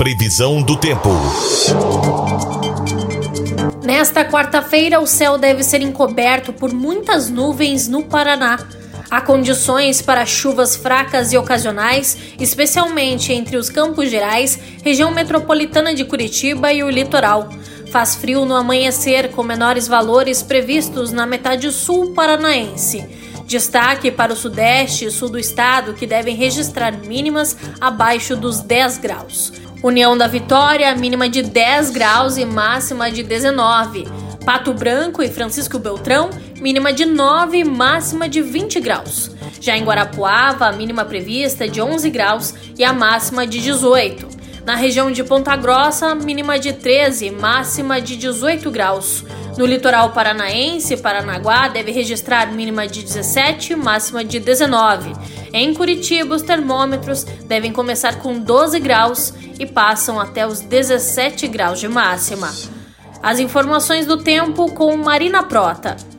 Previsão do tempo. Nesta quarta-feira, o céu deve ser encoberto por muitas nuvens no Paraná. Há condições para chuvas fracas e ocasionais, especialmente entre os Campos Gerais, região metropolitana de Curitiba e o litoral. Faz frio no amanhecer, com menores valores previstos na metade sul paranaense. Destaque para o sudeste e sul do estado, que devem registrar mínimas abaixo dos 10 graus. União da Vitória, mínima de 10 graus e máxima de 19. Pato Branco e Francisco Beltrão, mínima de 9 e máxima de 20 graus. Já em Guarapuava, a mínima prevista é de 11 graus e a máxima de 18. Na região de Ponta Grossa, mínima de 13 e máxima de 18 graus. No litoral paranaense, Paranaguá deve registrar mínima de 17 e máxima de 19. Em Curitiba, os termômetros devem começar com 12 graus e passam até os 17 graus de máxima. As informações do tempo com Marina Prota.